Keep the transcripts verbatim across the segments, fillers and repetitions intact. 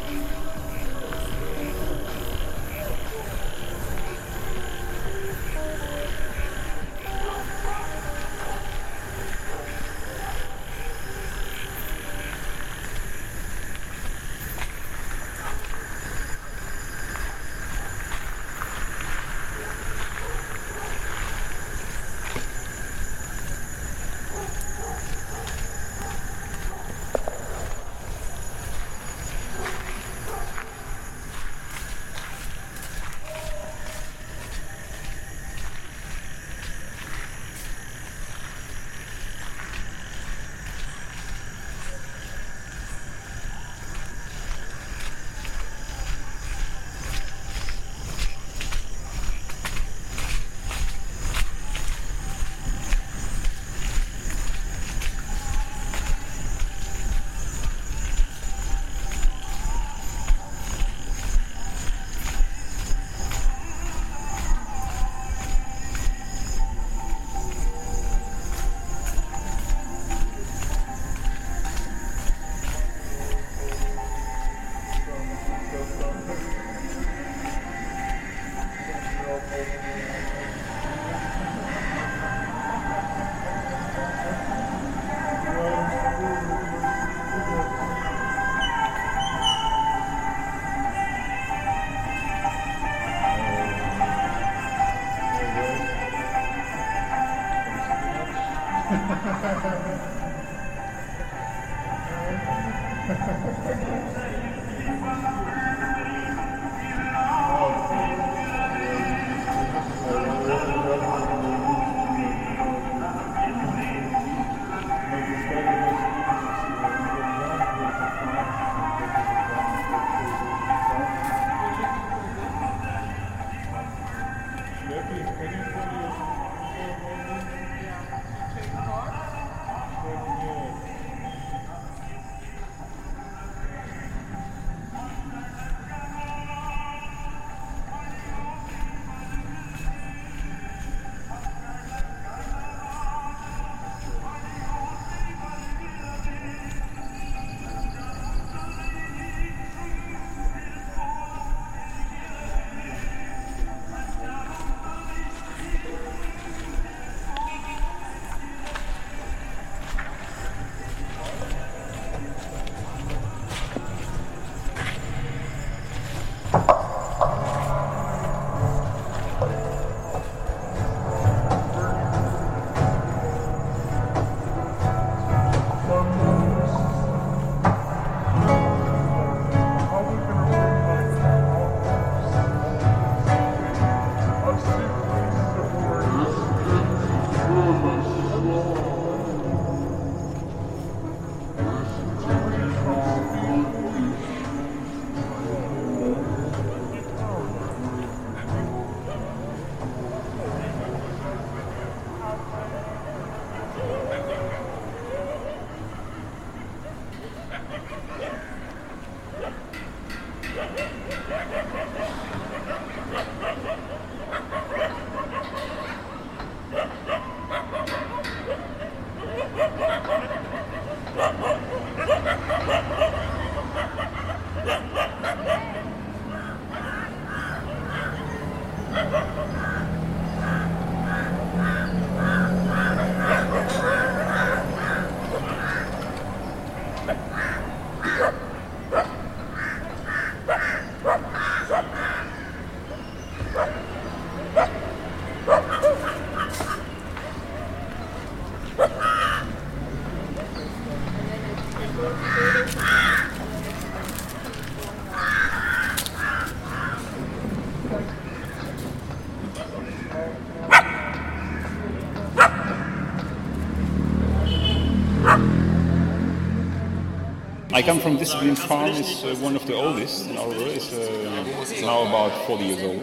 I come from Discipline Farm. It's uh, one of the oldest in Aurora. It's uh, now about forty years old.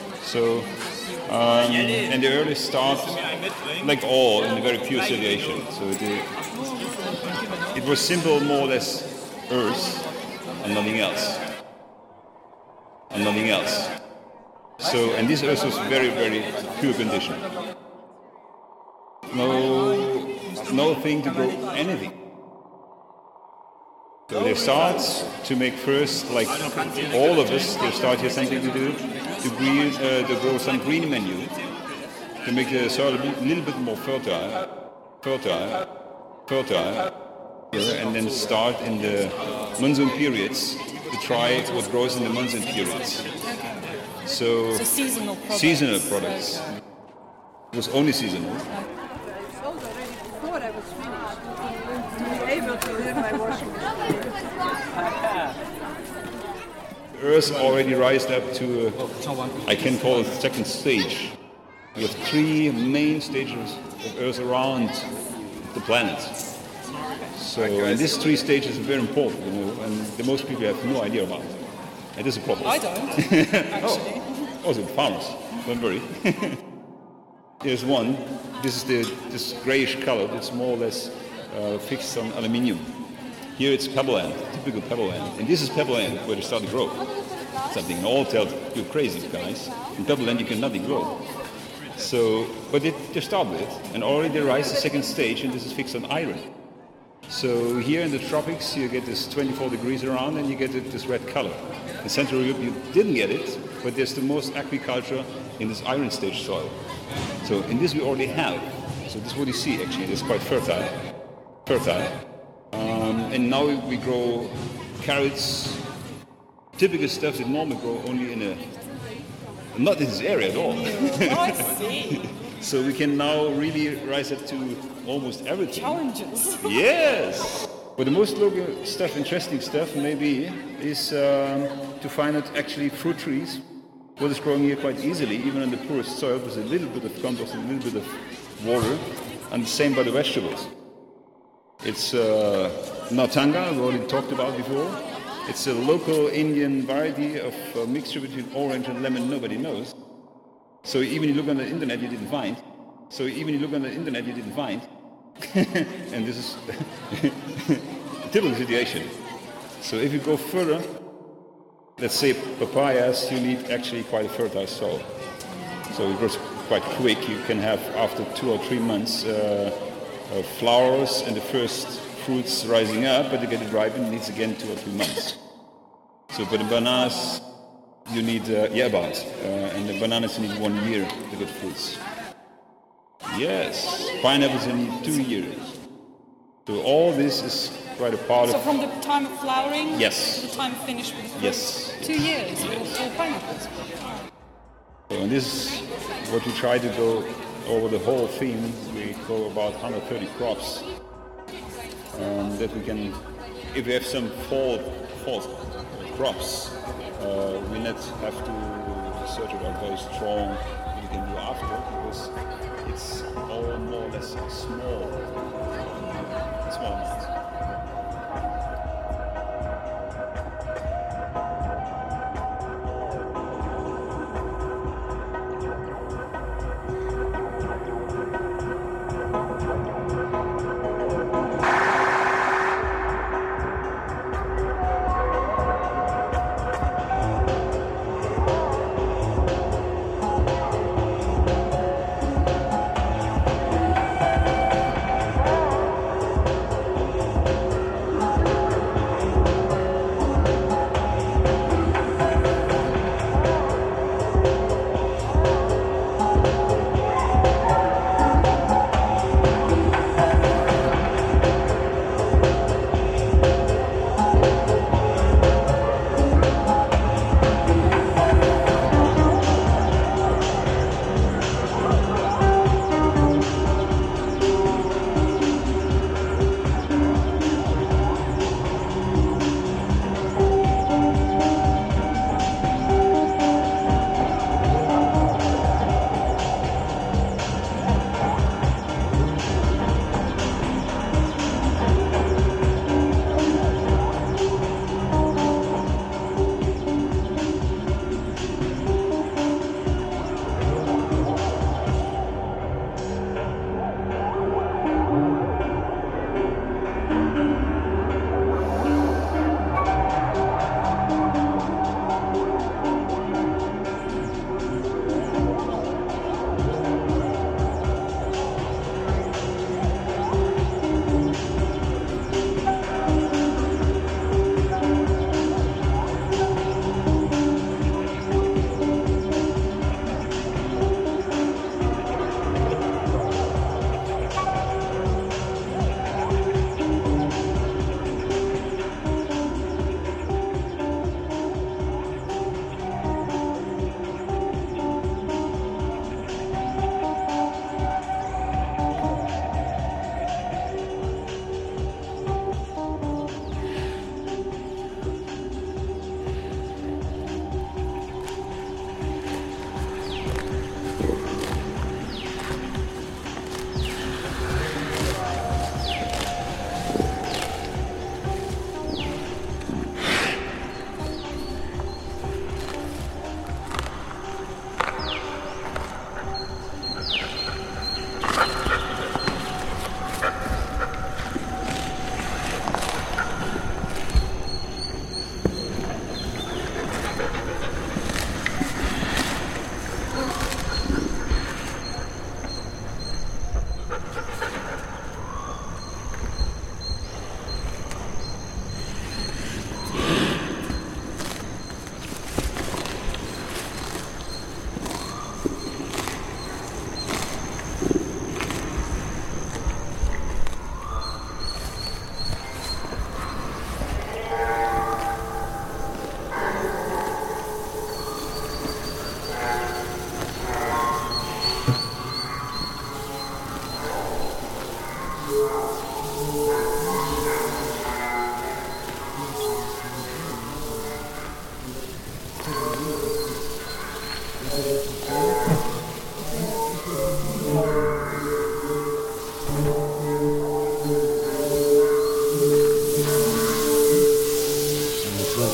So, um, and the earliest start, like all, in a very pure situation. So the, it was simple, more or less, earth and nothing else, and nothing else. So, and this earth was very, very pure condition. No, no thing to grow anything. So they start to make first, like all of us, they start here something to do, to, green, uh, to grow some green manure, to make the soil a little bit more fertile, fertile, fertile, and then start in the monsoon periods to try what grows in the monsoon periods. So, so seasonal products. Seasonal products. It was only seasonal. Before I was finished, able to have my washing machine. Earth already rised up to, uh, I can call it second stage. We have three main stages of Earth around the planet. So, and these three stages are very important, you know, and the most people have no idea about it. It is a problem. I don't, actually. Oh, also farmers, don't worry. Here's one. This is the this grayish color. It's more or less uh, fixed on aluminium. Here it's pebbleland, typical pebbleland. And this is pebbleland where they start to grow. Something all tells you're crazy, guys. In pebbleland you can nothing grow. So, but it, they start with it, and already they rise the second stage, and this is fixed on iron. So here in the tropics you get this twenty-four degrees around, and you get this red color. In Central Europe you didn't get it, but there's the most agriculture in this iron stage soil. So in this we already have. So this is what you see actually. It's quite fertile. Fertile. Um, and now we grow carrots, typical stuff that normally grow only in a, not in this area at all. Oh, I see. So we can now really rise up to almost everything. Challenges. Yes. But the most local stuff, interesting stuff maybe, is um, to find out actually fruit trees. What is growing here quite easily, even in the poorest soil, with a little bit of compost and a little bit of water, and the same by the vegetables. It's uh, Nautanga, we already talked about before. It's a local Indian variety of a mixture between orange and lemon nobody knows. So even you look on the internet, you didn't find. So even you look on the internet, you didn't find. And this is a typical situation. So if you go further, let's say papayas, you need actually quite a fertile soil. So it grows quite quick. You can have after two or three months uh, uh, flowers and the first fruits rising up, but to get it ripened it needs again two or three months. So for the bananas, you need, uh, yeah, about, uh, and the bananas you need one year to get fruits. Yes, pineapples you need two years. So all this is quite a part So of... from the time of flowering Yes. to the time finished with the fruit? Yes. Two years for, for pineapples? So, and this is what we try to go over the whole theme. We go about one hundred thirty crops um, that we can, if we have some fall, fall crops, uh, we not have to search about very strong what we can do after, because it's all more or less small, small amounts.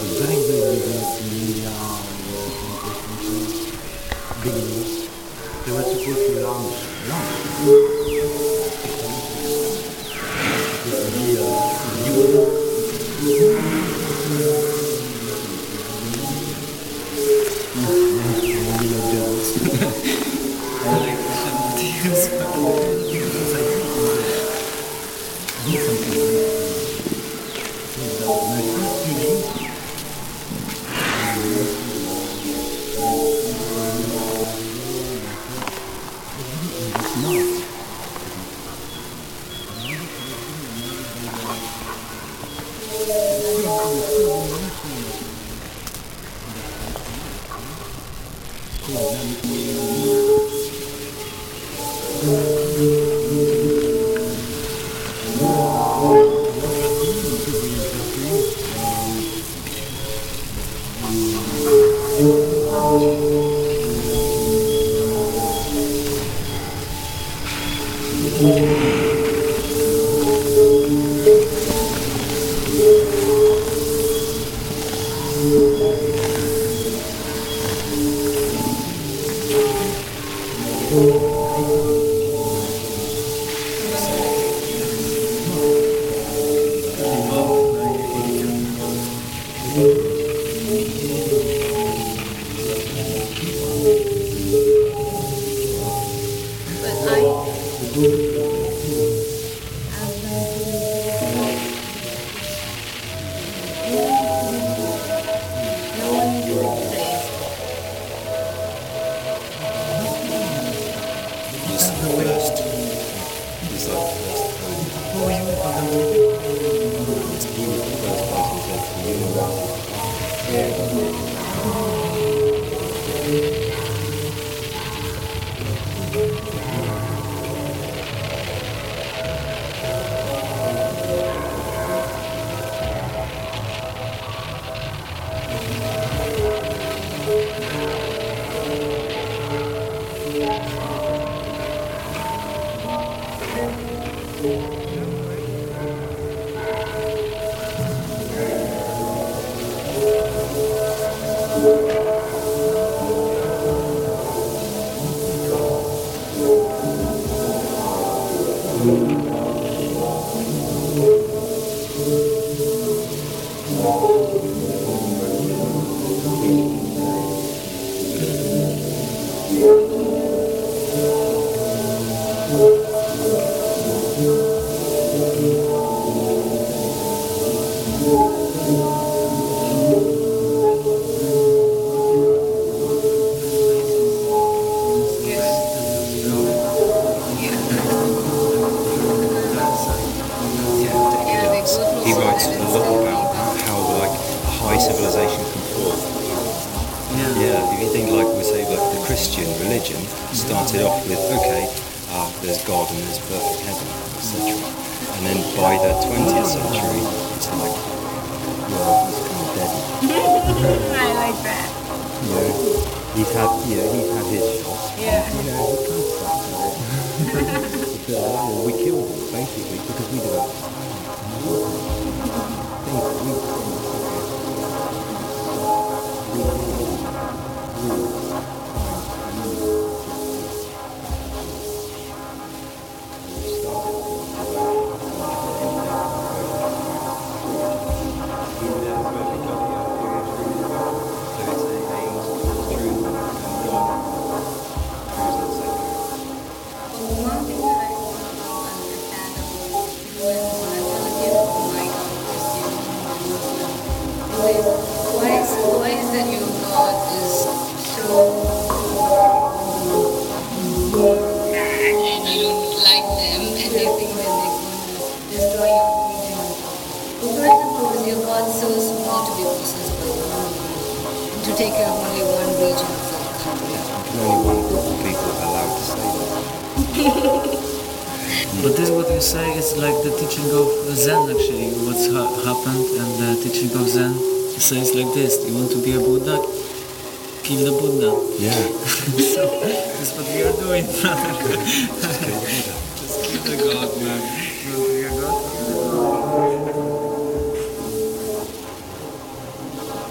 was very, very big in India, beginners. They were supposed to launch, launch. Says like this: you want to be a Buddha? Kill the Buddha. Yeah. So that's what we are doing, brother. Just kill the God, man. You want to be a God?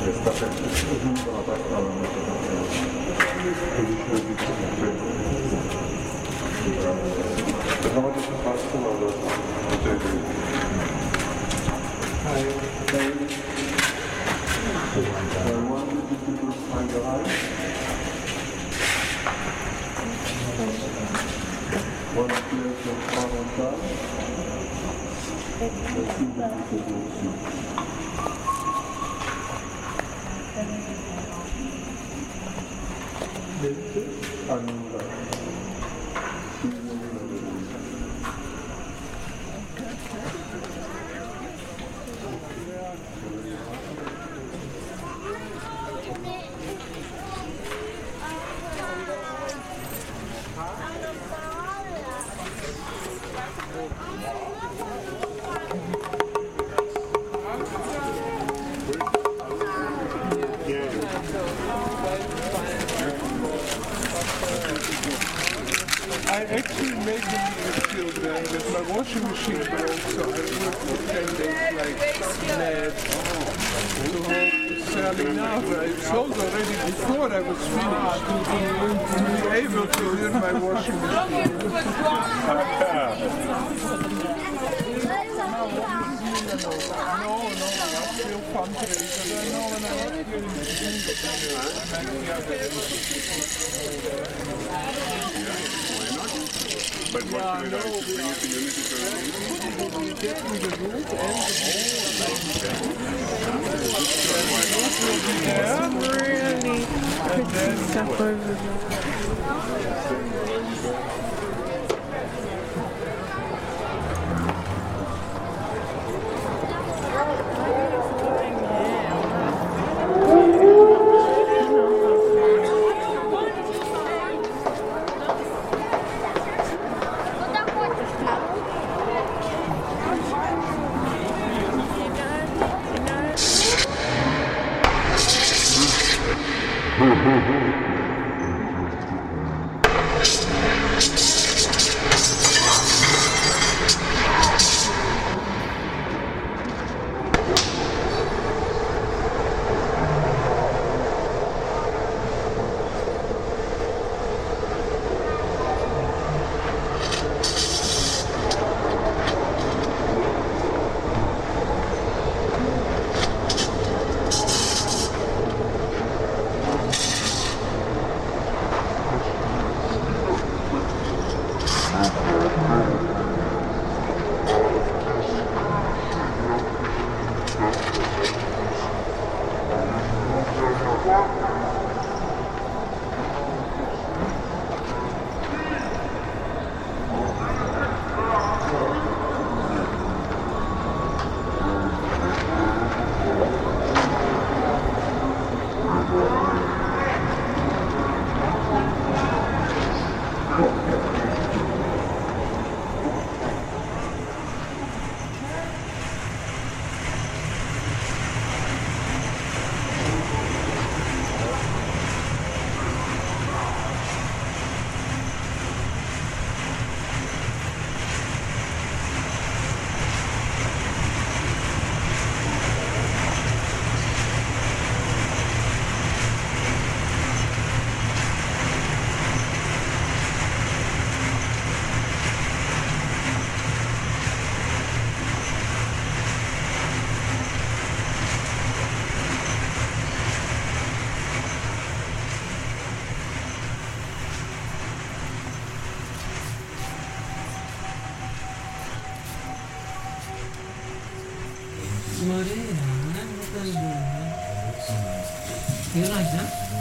I actually made them feel bad that my washing machine broke, so I worked for ten days like mad to hope selling now. But I sold already before I was finished to be able to use my washing machine. No, no, I'm still fundraising. I know when I was here in the But what should I do? Bring it to Unity to we get to the roof and the roof will be there. Really pretty stuff over there. Morena, bukan dulu. Kira aja.